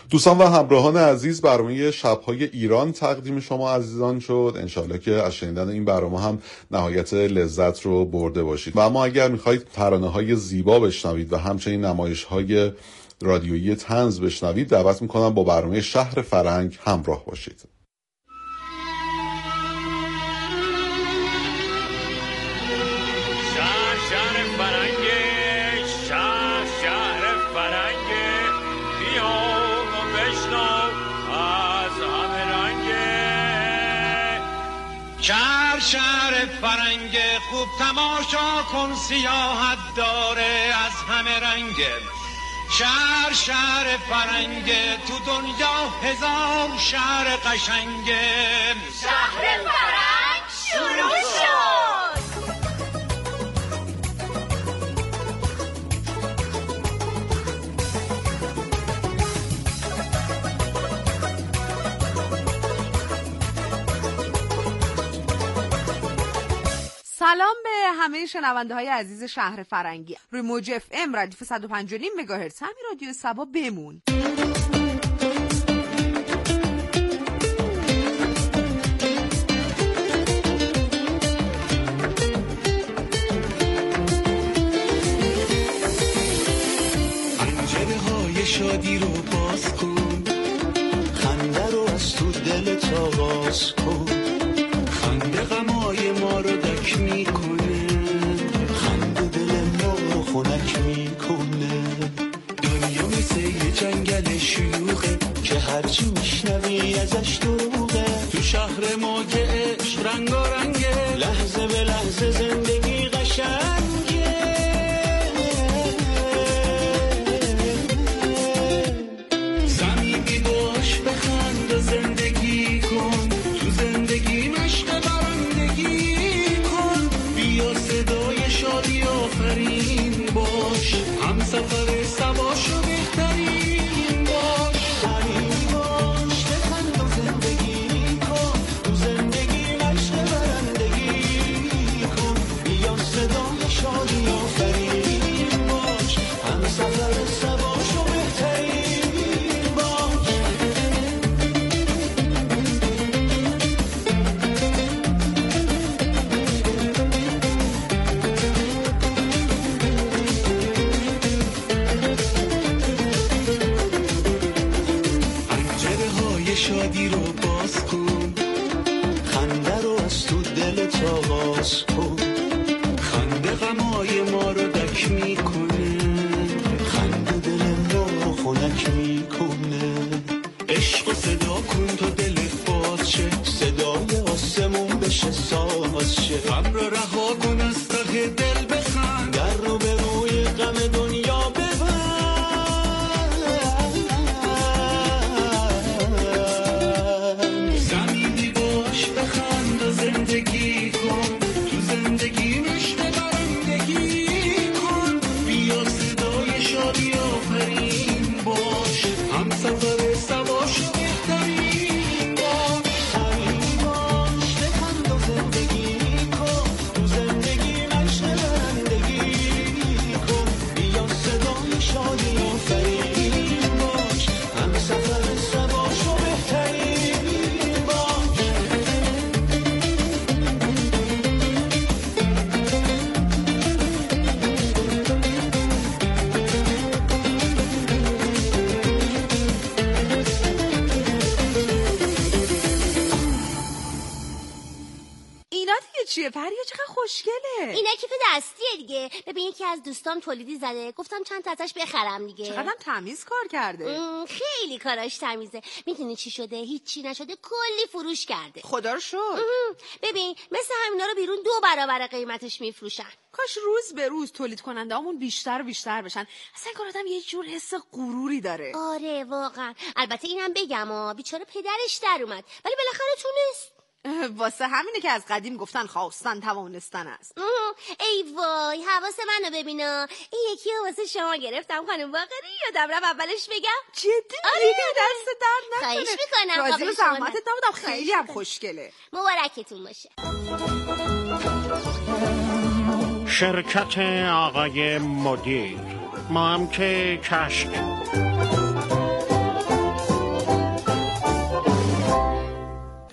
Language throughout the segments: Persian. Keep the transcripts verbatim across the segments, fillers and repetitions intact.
دوستان و همراهان عزیز، برنامه شب‌های ایران تقدیم شما عزیزان شد. انشالله که از شنیدن این برنامه هم نهایت لذت رو برده باشید. و اما اگر میخواید ترانه‌های زیبا بشنوید و همچنین نمایش‌های رادیویی طنز بشنوید، دعوت میکنم با برنامه شهر فرنگ همراه باشید. شهر شهر فرنگ خوب تماشا کن، سیاحت داره از همه رنگ. شهر شهر فرنگ تو دنیا هزار شهر قشنگ. شهر فرنگ شروع شد. سلام به همه شنونده های عزیز شهر فرنگی. روی موج اف ام ردیف صد و پنج و نیم مگاهرتز همین رادیو سبا بمون. پنجره های شادی رو باز کن، خنده رو از تو دلت آغاز کن. خنده غمای ما رو دک میکنه، خنده دل ما رو خنک میکنه. دنیا مثل یه جنگل شلوغه که هرچی میشنوی ازش دروغه. تو شهر ما که عشق رنگا رنگه، لحظه به لحظه زندگی قشنگه. صمیمی باش بخند و زندگی کن، تو زندگی مشق برندگی کن. بیا صدای شادی آفرین باش، هم سفر سباشو بهترین باش. صمیمی باش بخند و زندگی کن، تو زندگی مشق برندگی کن. بیا صدای شادی آفرین باش، هم سفر سباشو بهترین باش. پنجره های شادی رو باز کن، خنده رو از تو دلت آغاز کن. خنده غمای ما رو دک میکنه، خنده دل ما رو خنک میکنه. عشق و صدا کن تا دلت باز شه، صدای آسمون بشه ساز شه. غم رو رها کن از ته دل بخند، در رو به روی غم دنیا ببند. صمیمی باش بخند و زندگی کن، تو زندگی مشق برندگی کن. بیا صدای شادی آفرین باش، هم سفر سباشو بهترین باش. صمیمی باش بخند و زندگی کن، تو زندگی مشق برندگی کن. بیا صدای شادی آفرین باش، هم سفر سباشو بهترین باش. اینا دیگه چیه؟ پریا چقدر خوشگله. اینا کیف دستیه دیگه. ببین یکی از دوستام تولیدی زده، گفتم چند تا ازش بخرم دیگه. چقدرم تمیز کار کرده. ام، خیلی کاراش تمیزه. میدونی چی شده؟ هیچی نشده، کلی فروش کرده. خدا رو شکر. ام، ببین مثل همینا رو بیرون دو برابر قیمتش میفروشن. کاش روز به روز تولید کننده همون بیشتر و بیشتر بشن. اصلا کار آدم یه جور حس غروری داره. آره واقعا. البته اینم بگم ها، بیچاره پدرش در اومد ولی بالاخره تونست. واسه همینه که از قدیم گفتن خواستن توانستن است. ای وای حواس منو ببینا. این یکی رو واسه شما گرفتم خانم باقری، یادم رفت اولش بگم. جدی؟ آره دست درد نکنه. خواهش میکنم. راضی به زحمتت نبودم، خیلی هم خوشگله. مبارکتون باشه. شرکت آقای مدیر، ما هم که کشک.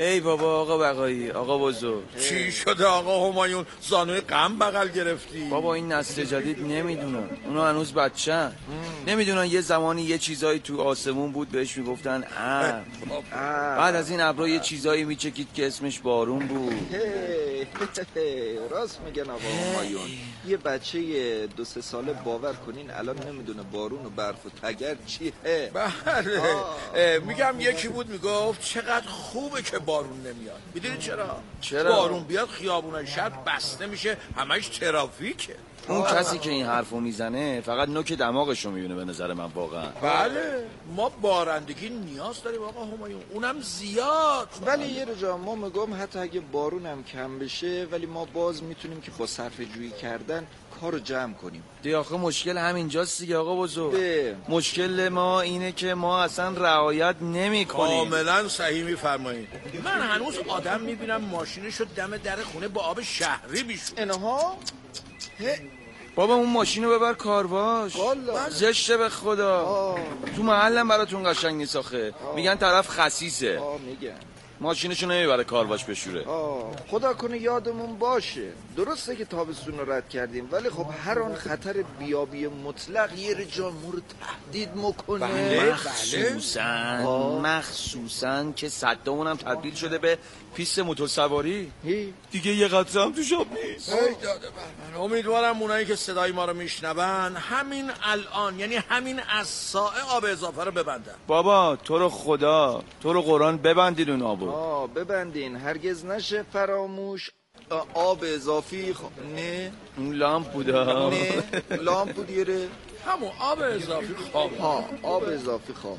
ای بابا آقا بقایی، آقا بزرگ. چی شده آقا همایون؟ زانوی غم بغل گرفتی؟ بابا این نسل جدید نمیدونن، اونا هنوز بچه‌ن، نمیدونن یه زمانی یه چیزایی تو آسمون بود بهش میگفتن ابر، بعد از این ابرا یه چیزایی میچکید که اسمش بارون بود. راست میگن آقا همایون، یه بچه دو سه ساله باور کنین الان نمیدونه بارون و برف و تگر چیه. بله میگم یکی بود میگفت چقدر خوبه که بارون نمیاد. میدونی چرا؟ چرا؟ بارون بیاد خیابونای شهر بسته میشه، همش ترافیکه. اون کسی که این حرفو میزنه فقط نوک دماغشو میبینه به نظر من واقعا. بله ما بارندگی نیاز داریم آقا همایون، اونم زیاد. ولی یه رجا ما میگم حتی اگه بارون هم کم بشه ولی ما باز میتونیم که با صرفه جویی کردن کارو جمع کنیم. دی آخه مشکل همینجاست دیگه آقا بزرگ. ده. مشکل ما اینه که ما اصلا رعایت نمی کنیم. کاملا صحیح میفرمایید. من هنوز آدم میبینم ماشینشو دم در خونه با آب شهری بیشونه. اینها بابا اون ماشینو ببر کارواش، زشته به خدا. آه. تو محلم براتون قشنگ نیست آخه. میگن طرف خسیسه. آه میگن ماشینشو نمیبره کارواش بشوره. آه خدا کنه یادمون باشه. درسته که تابستون رو رد کردیم ولی خب هر آن خطر بیابی مطلق یه رجا مورد تهدید میکنه. بله مخصوصا مخصوصا که صدامون هم تبدیل شده به پیست موتورسواری. دیگه یه قطره هم توش آب نیست. ای داده بر من. امیدوارم اونایی که صدای ما رو میشنون همین الان، یعنی همین از ساعه آب اضافه رو ببندن. بابا تو رو خدا، تو رو قرآن ببندید اون آبو. آه ببندین هرگز نشه فراموش. آب اضافی خ... نه اون لامپ بودا. نه لامپ بود یره. همون آب اضافی خام. ها آب اضافی خام.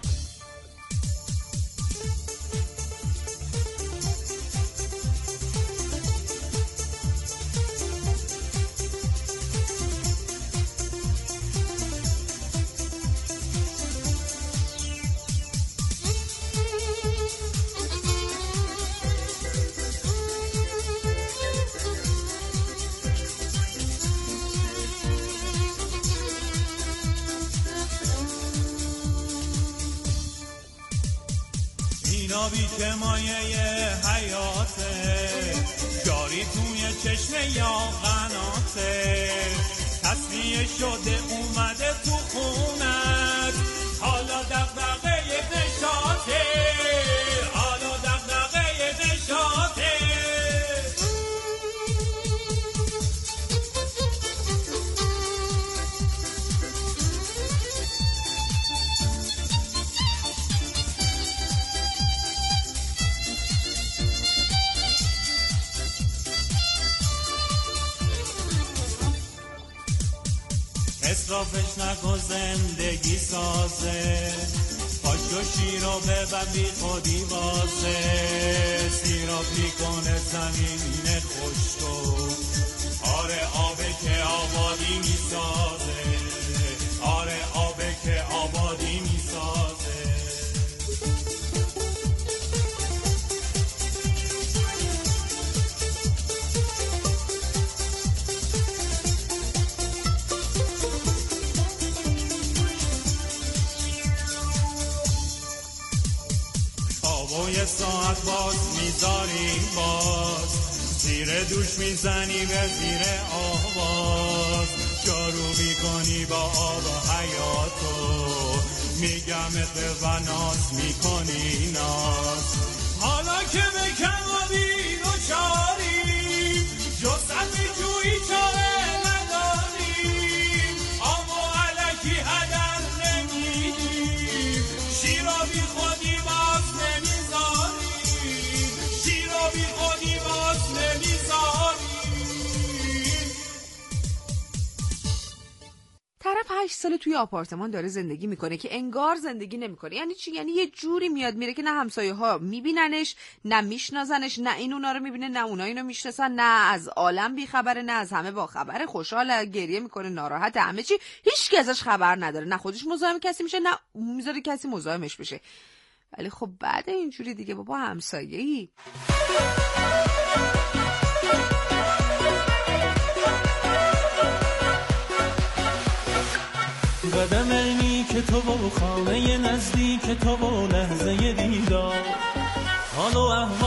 آبی که مایه حیاته جاری توی چشمه یا قناته تصمیه شده اومده تو خونت حالا دغدغه نشاته حالا دغدغه نشاته اصرافش نکن زندگی سازه پاشو شیرو ببن بی خودی واسه سیراب میکنه زمین خشکو آره آبه که آبادی میسازه آره آبه که آبادی میسازه و یه ساعت باز میذاری باز زیر دوش میزنی به زیر آواز جارو میکنی با آب حیاتو میگمت و ناز میکنی ناز حالا که به کمابی دوچاری جستن میجویی چاره نداری آب و علکی هدر نمیدی شیرا بی خودی باز بی خودی باز نمیذاری. طرف هشت ساله توی آپارتمان داره زندگی میکنه که انگار زندگی نمیکنه. یعنی چی؟ یعنی یه جوری میاد میره که نه همسایه ها میبیننش، نه میشناسنش، نه این اونا رو میبینه، نه اونا اینو میشناسن، نه از عالم بیخبره، نه از همه با خبره. خوشحال، گریه میکنه، ناراحت، همه چی، هیچ کی ازش خبر نداره. نه خودش مزاحم کسی میشه، نه میذاره کسی مزاحمش بشه. ولی خب بعد اینجوری دیگه بابا همسایه‌ای. قدم اینی که تو و خانه نزدیک تو و لحظه دیدار حال و احوال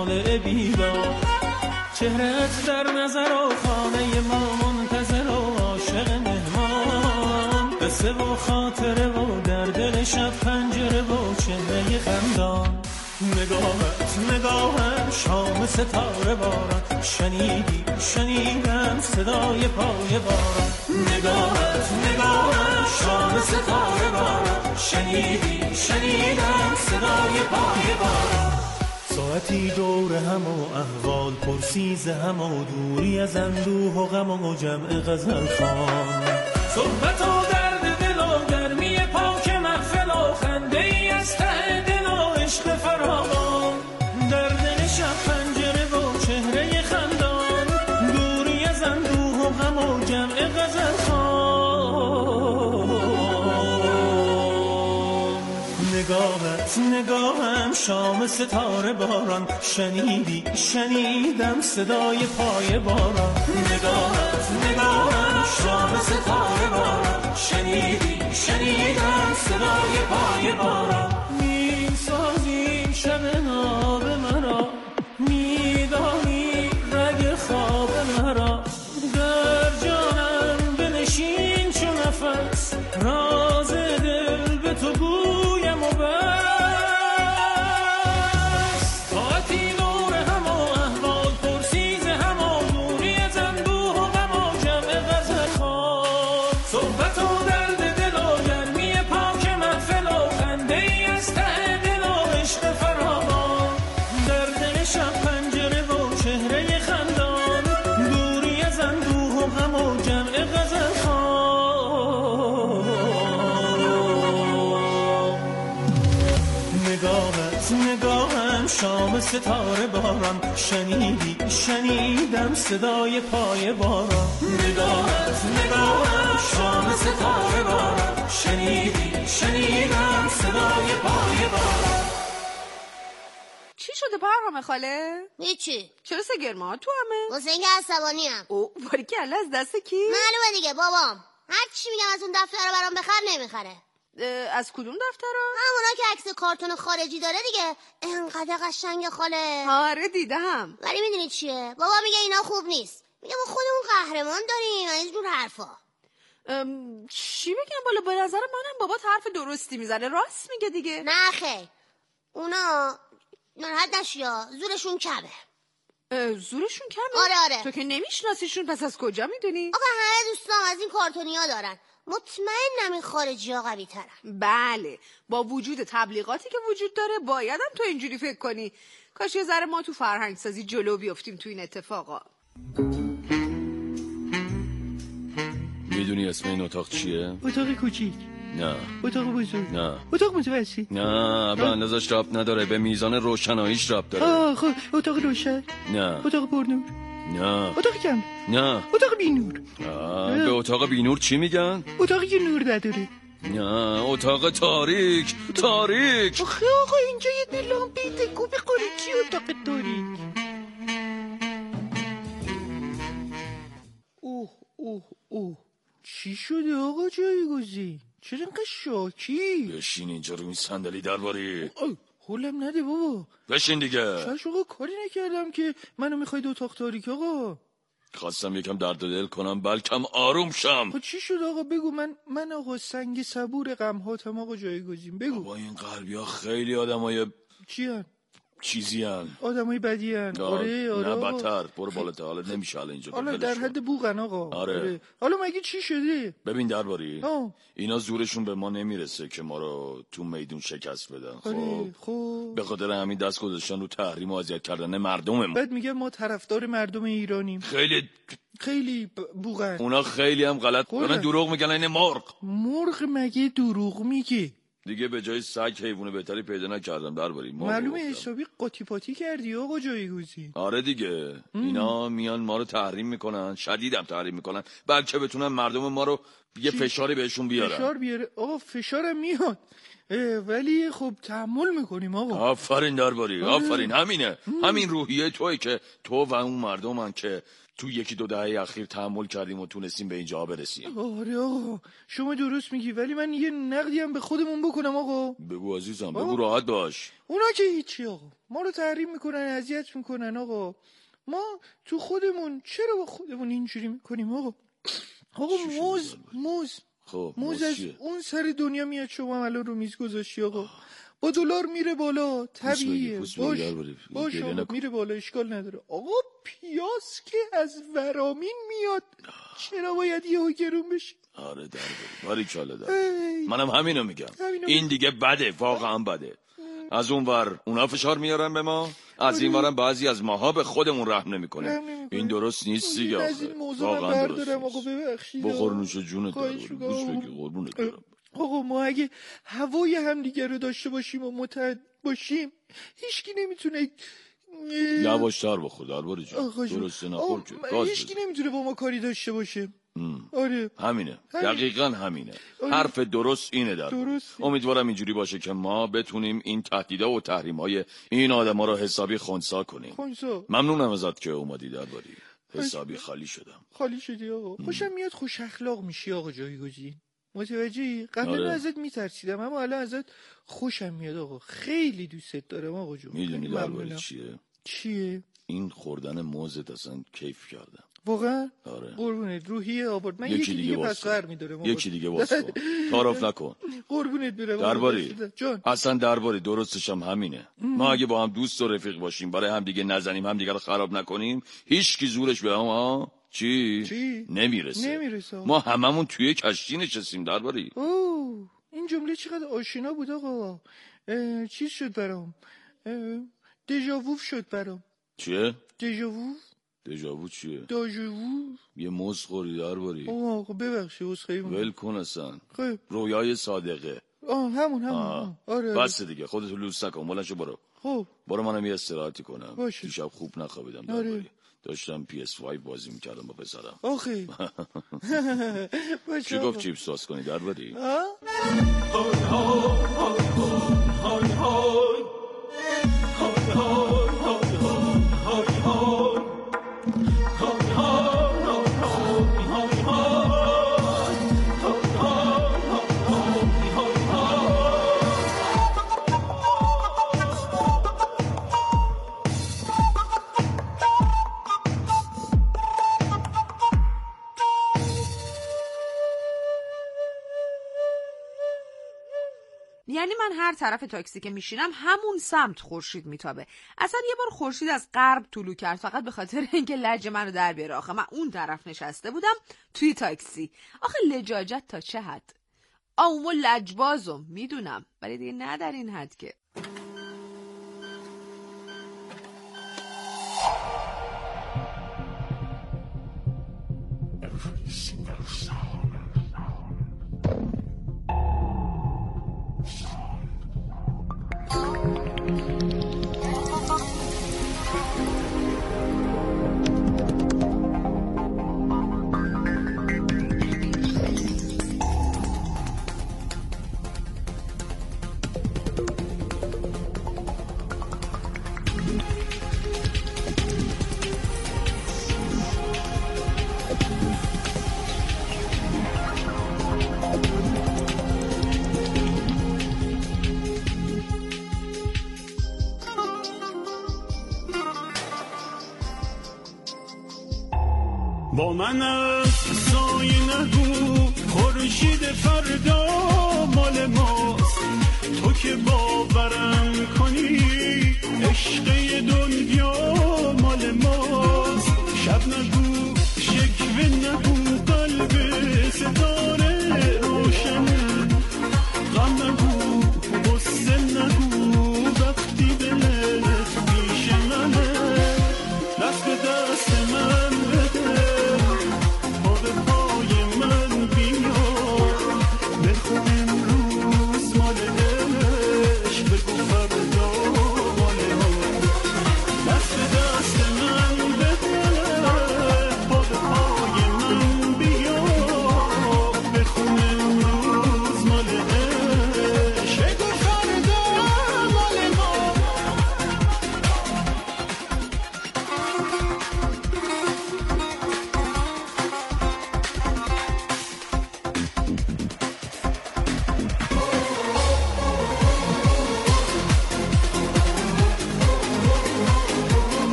طالع بیدار، چهرت در نظر و خانه ما منتظر و عاشق مهمان، قصه و خاطره و در دل شب پنجره و چهره خندان. نگاهت نگاهم شام ستاره باران، شنیدی شنیدم صدای پای باران. نگاهت نگاهم شام ستاره باران، شنیدی شنیدم صدای پای باران. ساعتی دور هم و احوال پرسیز هم و دوری از اندوه و غم و جمع غزل خوان. صحبت و درد دل و گرمی پاک محفل و خنده ای از ته دل و عشق فراوان. در دل شب پنجره و چهره خندان، دوری از اندوه و غم و جمع غزل خوان. نگاهت نگاهم شام ستاره باران، شنیدی شنیدم صدای پای باران. نگاهت نگاهم شام ستاره باران، شنیدی شنیدم صدای پای باران. می سازی شب ناب مرا، میدانی رگ خواب مرا، در جانم بنشین چو نفس، راز دل به تو گویم و بس. طاعتی نور هم و احوال پرسیز هم و دوری از اندوه و غم و جمع غزل خوان. صحبت و درد دل و گرمی پاک محفل و خنده ای از ته دل و عشق فراوان. در دل شب پنجره و چهره خندان، دوری از اندوه و غم و جمع غزل خوان. نگاهت نگاهم شام ستاره باران، شنیدی شنیدم صدای پای باران. نگاهت نگاهم شام ستاره باران، شنیدی شنیدم صدای پای باران. چی شده پرهام خاله؟ هیچی. چرا سگرما تو همه؟ واسه اینکه عصبانی ام. او باری که از دست کی؟ معلومه دیگه بابام. هر چی میگم از اون دفتر رو برام بخر نمیخره. از کدوم دفترا؟ همونا که عکس کارتون خارجی داره دیگه. انقدر قشنگه خاله. آره دیدم. ولی میدونی چیه؟ بابا میگه اینا خوب نیست. میگه ما خودمون قهرمان داریم. از جور حرفا. ام... چی بگم بالا؟ به نظر منم بابا حرف درستی میزنه. راست میگه دیگه. نه خیر. اونا ناراحت نشیا، زورشون کمه. زورشون کمه؟ آره آره. تو که نمیشناسیشون پس از کجا میدونی؟ آقا همه دوستام از این کارتونیا دارن. مطمئنم این خارجی ها قوی ترن. بله، با وجود تبلیغاتی که وجود داره باید هم تو اینجوری فکر کنی. کاش یه ذره ما تو فرهنگ سازی جلو بیافتیم تو این اتفاقا. میدونی اسم این اتاق چیه؟ اتاق کوچیک. نه. اتاق بزرگ. نه. اتاق متوسط. نه، به اندازش ربط نداره، به میزان روشناییش ربط داره. آه خب اتاق روشن. نه. اتاق پرنور. نه. اتاق کم. نه. اتاق بینور. به اتاق بینور چی میگن؟ اتاقی که نور نداره. نه، اتاق تاریک. تاریک. آخه آقا اینجا یه دل لامپی تکو بخوری. چی اتاق تاریک؟ اوه اوه اوه چی شده آقا جایگزین؟ چرا اینقدر شاکی؟ بشین اینجا رو این صندلی درباری. حولم نده بابا. بشین دیگه. شاش آقا کاری نکردم که منو میخواید اتاق تاریک آقا. خواستم یکم درد دل کنم بلکم آروم شم. خب چی شد آقا بگو. من من آقا سنگ صبور غم هاتم آقا جایگزین بگو. بابا این قلبی ها خیلی آدمای چی هن؟ چیزی هن. آدمای بدی هن. آره آره. نه بدتر. برو بالاتر. حالا نمیشه حالا اینجا. حالا در حد بوغن آقا. آره. آره. حالا مگه چی شده؟ ببین درباری اینا زورشون به ما نمیرسه که ما رو تو میدون شکست بدن. خب خب به خاطر همین دست گذاشتن رو تحریم و اذیت کردن مردممون. بعد میگه ما طرفدار مردم ایرانیم. خیلی خیلی بوغن. اونا خیلی هم غلط دارن. دروغ میگن. این مرغ مرغ مگه دروغ میگه؟ دیگه به جای سگ حیوان بهتری پیدا نکردم درباری. معلومه حسابی قاطی پاتی کردی آقا جایگزین. آره دیگه. ام. اینا میان ما رو تحریم میکنن، شدیدم تحریم میکنن، بلکه بتونن مردم ما رو یه فشاری بهشون بیارن. فشار بیاره آقا. فشارم میاد ولی خب تحمل میکنیم آقا. آفرین درباری، آفرین. همینه، همین روحیه توی که تو و اون مردمن که تو یکی دو دهه اخیر تحمل کردیم و تونستیم به اینجا برسیم. آره آقا شما درست میگی، ولی من یه نقدی هم به خودمون بکنم آقا. بگو عزیزم، بگو، راحت باش. اونا که هیچی آقا، ما رو تحریم میکنن، اذیت میکنن آقا. ما تو خودمون چرا با خودمون اینجوری میکنیم آقا؟ آقا موز موز خب موز از اون سر دنیا میاد، شما هم الان رو میز گذاشتی آقا. با دلار میره بالا، طبیعیه. باش باش آقا میره بالا، اشکال نداره آقا. پیاز که از ورامین میاد، چرا باید یهو گرون بشه؟ آره درباری، باریکلا در. منم همینو میگم، این دیگه بده، واقعا بده. از اون ور اونا فشار میارن به ما، از این ورم بعضی از ماها به خودمون رحم نمیکنه. این درست نیست دیگه آخه، واقعا درست نیست. بخور نوش جونت درباری، بوس بگی قربونت برم. آقا ما اگه هوای همدیگه رو داشته باشیم و متحد باشیم، هیچکی نمیتونه یواشتر بخور درباری جان، درسته نخور که گاز بزن. هیچکی نمیتونه با ما کاری داشته باشه. آره همینه، دقیقاً همینه. آره. حرف درست اینه درباری. امیدوارم اینجوری باشه که ما بتونیم این تهدیدا و تحریم‌های این آدما رو حسابی خنثی کنیم. خنثی. ممنونم ازت که اومدی درباری. حسابی خالی شدم. خالی شدی آقا. خوشم میاد خوش اخلاق میشی آقا جایگزین. متوجهی؟ قبلا آره. ازت میترسیدم اما الان ازت خوشم میاد آقا. خیلی دوستت دارم آقا جون. میدونی درباره چیه؟ چیه؟ این خوردن موزت اصلا کیف کردم. واقعا؟ آره. قربونت روحیه آورد. من یکی, یکی دیگه پس قهر میدارم. یکی دیگه واسه تعارف نکن. قربونت برم. درباری اصلا درباری درستش هم همینه. ام. ما اگه با هم دوست و رفیق باشیم، برای هم دیگه نزنیم، هم دیگه رو خراب نکنیم، هیچ کی زورش به ما چی؟ چی؟ نمیرسه. نمیرسه. ما هممون توی کشتی نشستیم درباری. اوه این جمله چقدر آشنا بود آقا. چیز شد برام. دژاوو شد برام. چیه؟ دژاوو. دژاوو چیه؟ دژاوو. یه موز خوری درباری. آقا ببخشید عذرخواهی میکنم. ول کن اصلا. خب رویای صادقه. آه همون همون. آه. آره. بس دیگه خودتو لوس نکن، بلند شو برو. خب برو منم یه استراحتی کنم. باشه. دیشب خوب نخوابیدم درباری. آره. داشتم پی اس پنج بازی میکردم با پسرم. آخه چی گفت چیپس ساز کنی درباری؟ یعنی من هر طرف تاکسی که میشینم همون سمت خورشید میتابه. اصلا یه بار خورشید از غرب طلوع کرد فقط به خاطر اینکه لج منو در بیاره. آخه من اون طرف نشسته بودم توی تاکسی. آخه لجاجت تا چه حد؟ آومو لجبازم میدونم، ولی دیگه نه در این حد که. با من از سایه نگو خورشید فردا مال ماست، تو که باورم کنی عشق دنیا مال ماست. شب نگو شکوه نگو قلب ستاره روشنه، غم نگو غصه نگو وقتی دلت پیش منه. دست به دست من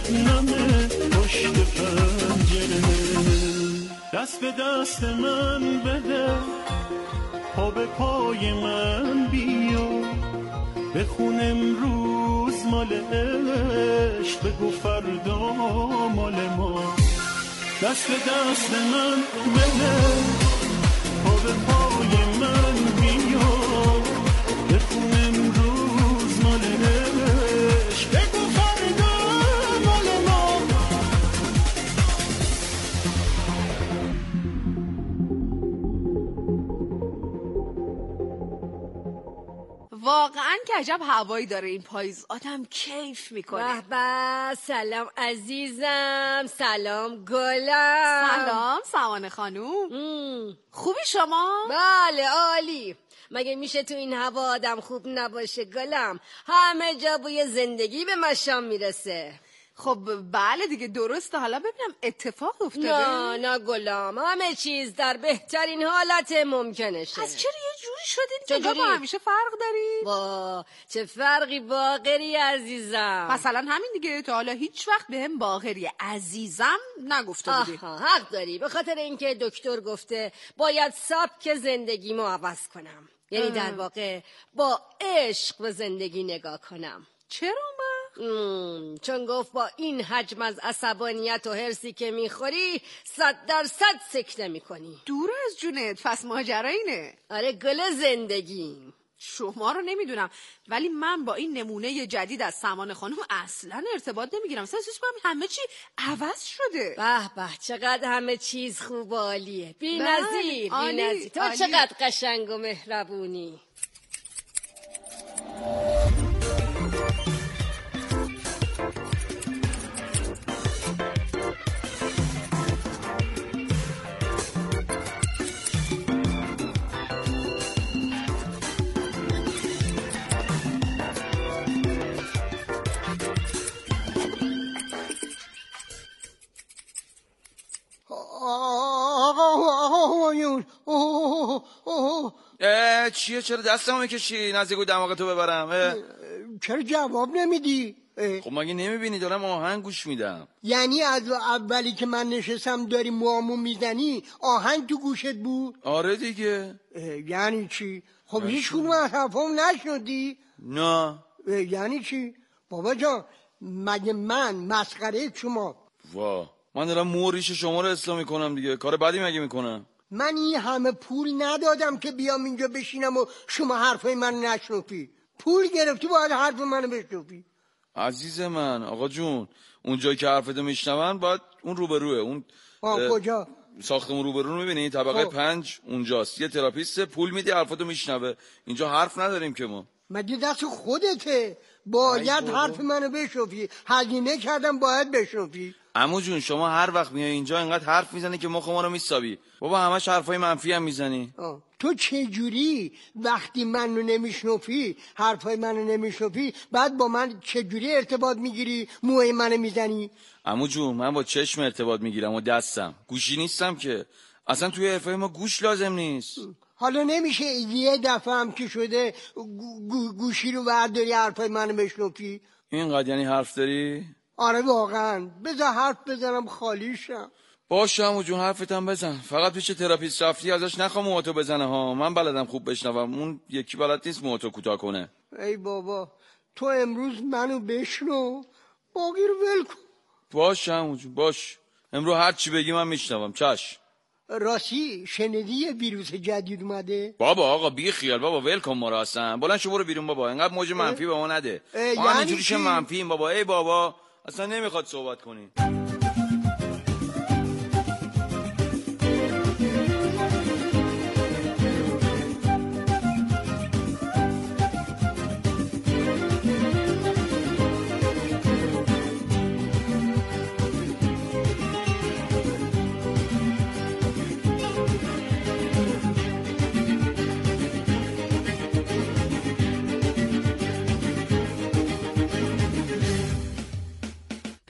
شبنم پشت پنجره. دست به دست من بده، پا به پای من بیا، بخون امروز مال عشق، بگو فردا مال ما. دست به دست من بده، پا به پای من بیا، بخون امروز مال عشق، بگو فردا مال ما. واقعا که عجب هوایی داره این پاییز، آدم کیف میکنه. به به، سلام عزیزم، سلام گلم. سلام سوانه خانوم، خوبی شما؟ بله عالی. مگه میشه تو این هوا آدم خوب نباشه گلم؟ همه جا بوی زندگی به مشام میرسه. خب بله دیگه درسته. حالا ببینم اتفاق افتاده؟ نه نه گلم، همه چیز در بهترین حالت ممکنشه. از چرا یه جوری شدین که با همیشه فرق دارید؟ با چه فرقی باقری عزیزم؟ مثلا همین دیگه، تا حالا هیچ وقت بهم باقری عزیزم نگفته بودی. آها حق داری، به خاطر اینکه دکتر گفته باید سبک زندگیمو عوض کنم، یعنی در واقع با عشق به زندگی نگاه کنم. چرا ما؟ مم. چون گفت با این حجم از عصبانیت و حرصی که میخوری صد درصد سکته میکنی. دور از جونت، پس ماجرا اینه. آره گل زندگی. شما رو نمیدونم ولی من با این نمونه جدید از سمانه خانم اصلا ارتباط نمیگیرم. اصلا احساس میکنم همه چی عوض شده. به به، چقدر همه چیز خوب و عالیه. بی‌نظیر بی‌نظیر. تو عالی. چقدر قشنگ و مهربونی. چیه؟ چرا دستمو میکشی نزدیک دماغ تو ببرم؟ چرا جواب نمیدی؟ خب مگه نمیبینی دارم آهنگ گوش میدم؟ یعنی از اولی که من نشستم داری موامو میزنی آهنگ تو گوشت بود؟ آره دیگه. یعنی چی؟ خب هیچ کدوم از حرفام نشنیدی؟ نه. یعنی چی؟ بابا جان مگه من مسخره شما؟ وا من دارم موریش شما رو اصلاح میکنم دیگه، کار بدی مگه میکنم؟ من این همه پول ندادم که بیام اینجا بشینم و شما حرفای من نشنفی. پول گرفتی باید حرف منو بشنفی. عزیز من آقا جون، اونجایی که حرفتو میشنون باید اون روبروه، اون آه کجا؟ ساختمون روبرو رو میبینی؟ طبقه خب. پنج اونجاست، یه تراپیست پول میدی حرفتو میشنوه. اینجا حرف نداریم که ما. مگه دست خودته، باید حرف منو بشنفی. هزینه کردم باید بشنفی. عمو جون شما هر وقت میای اینجا اینقدر حرف میزنی که مخ ما رو میسابی. بابا همش حرفای منفی هم میزنی. تو چه جوری وقتی منو نمیشنفی، حرفای منو نمیشنفی، بعد با من چه جوری ارتباط میگیری، موهای منو میزنی؟ عمو جون من با چشم ارتباط میگیرم و دستم، گوشی نیستم که. اصلا توی حرفای ما گوش لازم نیست. حالا نمیشه یه دفعه هم که شده گو گوشی رو برداری حرفای منو بشنفی؟ اینقدر یعنی حرف داری؟ آره واقعا، بذار حرف بزنم خالیشم. باشه عمو جون حرفتم بزن، فقط پیش تراپیست رفتی ازش نخوا موهاتو بزنه ها، من بلدم خوب بشنوم، اون یکی بلد نیست موهاتو کوتاه کنه. ای بابا تو امروز منو بشنو، باقی رو ول کن. باشه عمو جون باش، امروز هر چی بگی من میشنوم. چش. راستی شنیدی یه ویروس جدید اومده؟ بابا آقا بی خیال بابا، ول کن ما رو اصلا. بلند شو برو بیرون بابا، اینقدر موج منفی به ما نده. ما همینجوریش منفییم بابا. ای بابا اصلا نمیخواد صحبت کنی.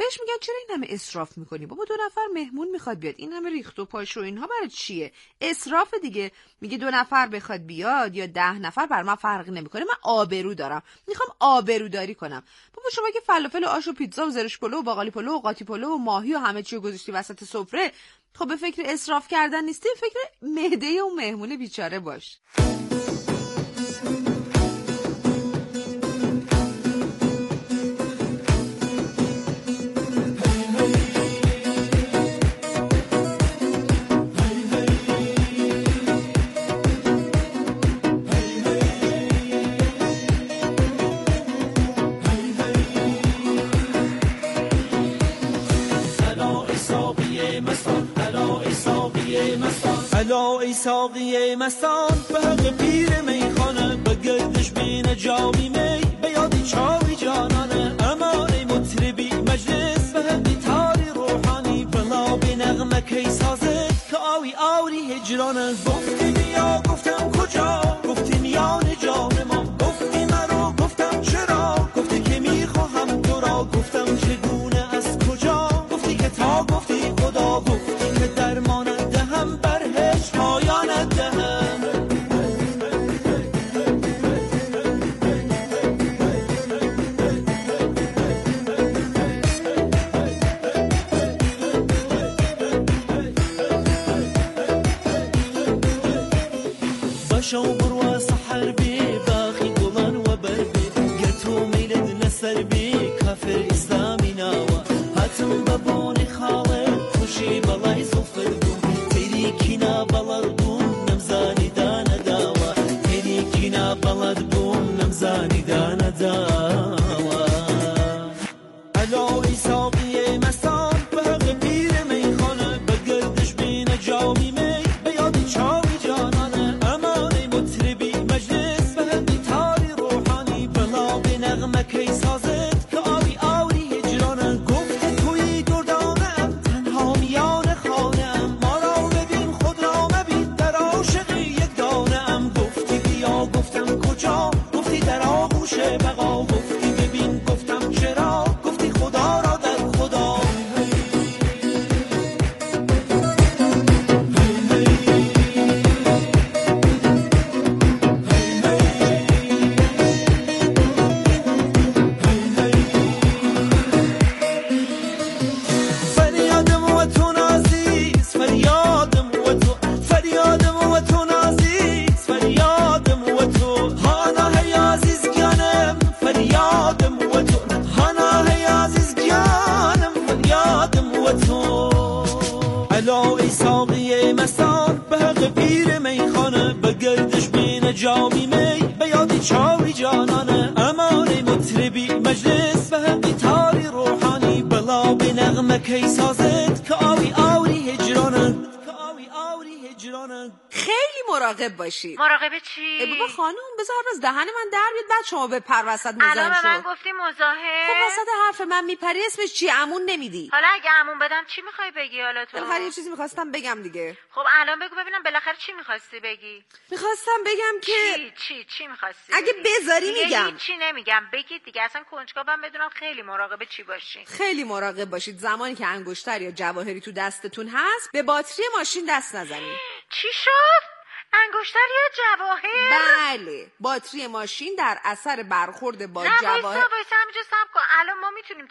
بهش میگن چرا این همه اسراف میکنی؟ بابا دو نفر مهمون میخواد بیاد، این همه ریخت و پاش و اینها برای چیه؟ اسراف دیگه. میگه دو نفر بخواد بیاد یا ده نفر بر من فرقی نمیکنه، من آبرو دارم، میخوام آبروداری کنم. بابا شما که فلافل و آش و پیتزا و زرش پلو و باقالی پلو و قاطی پلو و ماهی و همه چی گذاشتی وسط سفره، خب به فکر اسراف کردن نیستی، فکر معده اون مهمون بیچاره باش. الا ای ساقی مستان به حق پیر میخانه، به گردش بین جامی می به یادی چاوی جانانه. اما ای مطربی مجلس به حقی تاری روحانی، بلا به نغمه کی سازه که آوی آوری هجرانه. گفتین یا گفتم کجا، گفتین یا نجان ما، گفتی مرا گفتم چرا، گفتی که میخواهم تو را، گفتم چگونه از کجا، گفتی که تا گفتی خدا، گفتی که درمانه دهم بر هش پایان دهم. باشا و برو سحر بی باقی گلان و بربی، گرتو میلد نسر بی کافر اسلامی ناوا، هاتم ببونی خاله خوشی بلای زفر بون، تیری کینا بلد بون نمزانی دانا داوا، تیری کینا بلد بون نمزانی دانا داوا. الا ای ساقی مستان به حق پیر میخانه، به گردش بین جامی می به یادی چاوی جانانه. اما ای مطربی مجلس به حقی تاری روحانی، بلا به نغمه کی سازد که آوی آوری هجرانه. گفت توی دردانه ام تنها میان خانه ام، ما را ببین خود را مبین در عاشقی یک دانه ام. گفتی بیا گفتم کجا، گفتی در آغوش بقا، گفتی ببین گفتم چرا، گفتی خدا را در خدا. فریادم و تو نازیز، فریادم و تو، فریادم و تو نازیز، فریادم و تو، هانا هی عزیز گانم، فریادم و تو، هانا هی عزیز گانم، فریادم و تو. الا ای ساقی مستان به حق پیر میخانه، به گردش بین جامی می به یادی چاوی جانانه. اما ای مطربی مجلس به حقی تاری روحانی، بلا به نغمه کی سازد که آوی آوری هجرانه، که آوی آوری هجرانه. خیلی مراقب باشید. مراقب چی؟ ای بابا خانم بذار از دهن من در بیاد، بعد شما به پر وسط مزاحم شو. الان به من گفتی مزاحم؟ خب وسط حرف من میپری، اسمش چیه؟ عمون نمیدی؟ حالا اگه عمون بدم چی میخوای بگی حالا تو؟ بالاخره یه چیزی میخواستم بگم دیگه. خب الان بگو ببینم بالاخره چی میخواستی بگی؟ میخواستم بگم که چی چی چی میخواستی؟ اگه بذاری میگم. چی نمیگم بگید دیگه، اصلا کنجکاوم بدونم خیلی مراقب چی باشین. خیلی مراقب باشید زمانی که انگشتر یا جواهری تو دستتون هست به باتری ماشین دست نزنید. چی شد؟ انگشتر یا جواهر؟ بله، باتری ماشین در اثر برخورد با نه جواهر. نه وایسا وایسا همینجا صبر کن. الان ما میتونیم